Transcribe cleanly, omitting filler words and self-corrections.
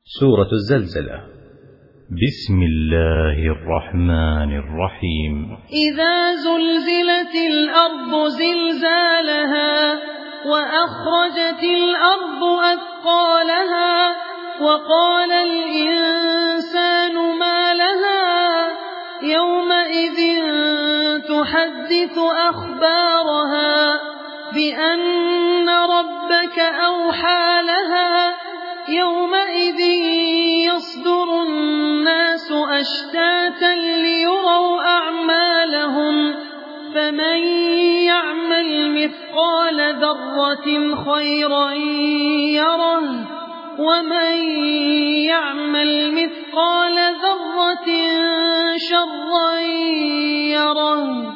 سورة الزلزلة. بسم الله الرحمن الرحيم. إذا زلزلت الأرض زلزالها وأخرجت الأرض أثقالها وقال الإنسان ما لها يومئذ تحدث أخبارها بأن ربك أوحى لها يومئذ يصدر الناس أشتاتا ليروا أعمالهم فمن يعمل مثقال ذرة خيرا يره ومن يعمل مثقال ذرة شرا يره.